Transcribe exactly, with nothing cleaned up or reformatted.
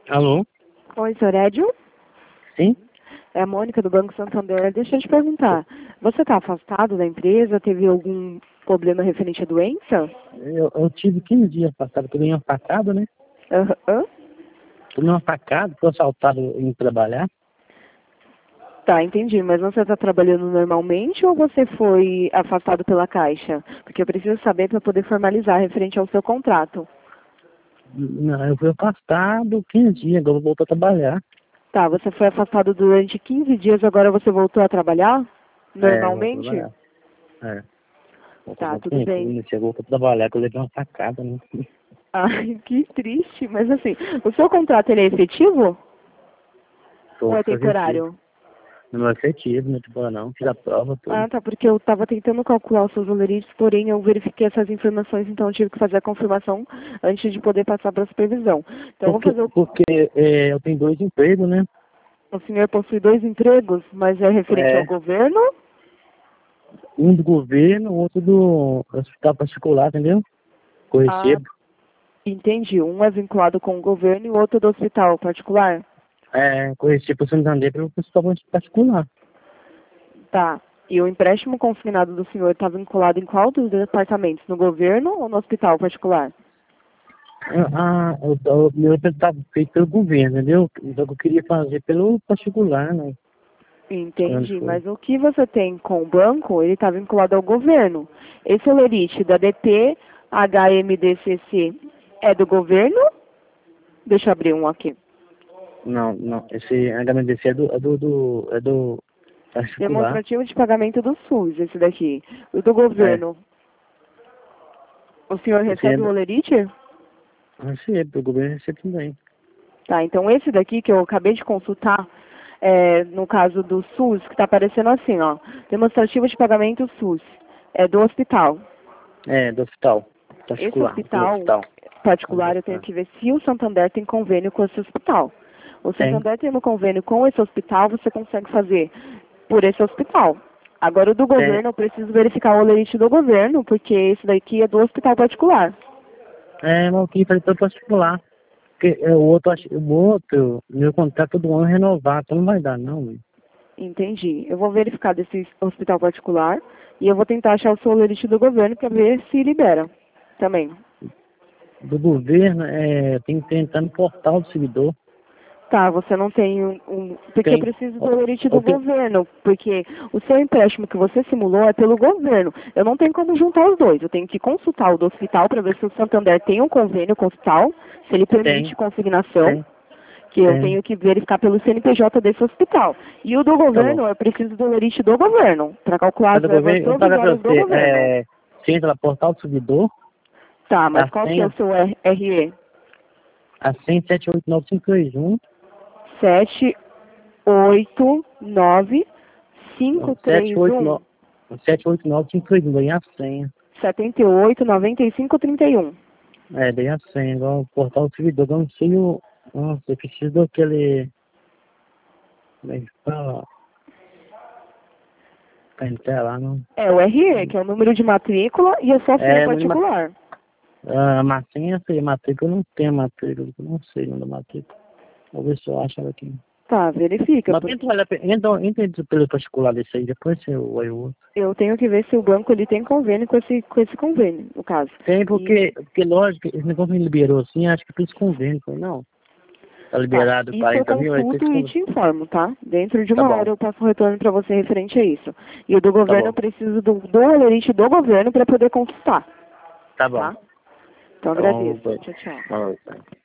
Alô? Oi, senhor Edio? Sim? É a Mônica do Banco Santander. Deixa eu te perguntar, você está afastado da empresa? Teve algum problema referente à doença? Eu, eu tive quinze dias afastado, tô bem afastado, né? Aham. Tô meio afastado, tô assaltado em trabalhar. Tá, entendi. Mas você está trabalhando normalmente ou você foi afastado pela Caixa? Porque eu preciso saber para poder formalizar referente ao seu contrato. Não, eu fui afastado quinze dias, agora eu vou voltar a trabalhar. Tá, você foi afastado durante quinze dias, agora você voltou a trabalhar? É, eu vou Normalmente? trabalhar. É. Vou Tá, voltar tudo bem. a chegou pra trabalhar, que eu levei uma facada, né? Ai, que triste. Mas assim, o seu contrato ele é efetivo ou Tô é efetivo. temporário? Não é efetivo, não é tipo, não. Fiz a prova, tudo. Ah, tá, porque eu estava tentando calcular os seus valores, porém eu verifiquei essas informações, então eu tive que fazer a confirmação antes de poder passar para a supervisão. Então eu vou Porque, fazer o... porque é, eu tenho dois empregos, né? O senhor possui dois empregos, mas é referente ao É. governo? Um do governo, outro do hospital particular, entendeu? Que eu Ah, recebo. entendi. Um é vinculado com o governo e o outro do hospital particular? É, conheci para o Santander pelo pessoal particular. Tá. E o empréstimo consignado do senhor está vinculado em qual dos departamentos? No governo ou no hospital particular? Ah, o, o meu está feito pelo governo, entendeu? Então eu queria fazer pelo particular, né? Quando Entendi, for. mas o que você tem com o banco, ele está vinculado ao governo. Esse olerite da D P H M D C C é do governo? Deixa eu abrir um aqui. Não, não. Esse H M D C é do, é do, do, é do particular. Demonstrativo de pagamento do SUS, esse daqui. O do É. governo, o senhor Esse é recebe o do, olerite? recebo, do governo recebo também. Tá, então esse daqui que eu acabei de consultar, é, no caso do SUS, que está aparecendo assim, ó. Demonstrativo de pagamento SUS. É do hospital. É, do hospital. Esse Particular, do hospital hospital. particular, eu tenho que ver se o Santander tem convênio com esse hospital. O Tem, Santander tendo convênio com esse hospital, você consegue fazer por esse hospital. Agora, o do tem. governo, eu preciso verificar o olerite do governo, porque esse daqui é do hospital particular. É, mas eu queria fazer pelo particular. Porque é, o outro, acho- o outro, meu contrato todo ano é renovado, então não vai dar, não, velho. Entendi. Eu vou verificar desse hospital particular e eu vou tentar achar o seu olerite do governo para ver se libera também. Do governo, é, tem que tentar no portal do servidor. Tá, você não tem um, um- porque eu Tem. preciso do Ou, olerite do ou tem, governo, porque o seu empréstimo que você simulou é pelo governo. Eu não tenho como juntar os dois. Eu tenho que consultar o do hospital para ver se o Santander tem um convênio com o hospital, se ele permite tem, consignação, tem, que eu tem. tenho que verificar pelo C N P J desse hospital. E o do Tá bom. governo, eu preciso do olerite do governo, para calcular A as do verbas governo, eu vou pagar pra provisórias do você. governo. É, você entra no portal do servidor, Tá, mas a qual que é o senha, seu R- RE? a senha sete oito nove cinco dois um, sete oito nove não, cinco sete três oito um. nove sete oito nove cinco dois um, ganhei a senha. setenta e oito, noventa e cinco, trinta e um. É, dei a senha, igual o portal do servidor, eu não sei o. Nossa, eu preciso daquele. Como é que fala? Pra entrar lá, não. É o R E, que é o número de matrícula, e a sua senha É, no, particular. a matrícula, eu sei, a matrícula eu não tenho a matrícula, eu não sei o nome da matrícula. Vou ver se eu acho ela aqui. Tá, verifica. Mas Por... tenta olhar, entra, entra pelo particular desse aí, depois você olha o outro. Eu tenho que ver se o banco ele tem convênio com esse, com esse convênio, no caso. Tem, E, porque, porque lógico, esse negócio me liberou assim, acho que fez convênio, foi não. Tá tá, liberado isso eu quarenta mil, aí fez consulto e convênio. te informo, tá? Dentro de Tá uma bom, hora eu passo um retorno para você referente a isso. E o do tá governo eu bom, preciso do, do olerite do governo para poder consultar, tá bom. tá? Então Então, agradeço. vai. Tchau, tchau. Falou, tá.